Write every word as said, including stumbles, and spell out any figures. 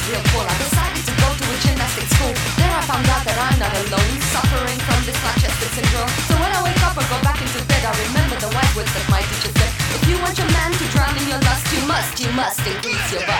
real cool. I decided to go to a gymnastics school. There I found out that I'm not alone, suffering from this Manchester syndrome. So when I wake up or go back into bed, I remember the wise words that my teacher said. If you want your man to drown in your lust, you must, you must increase your body.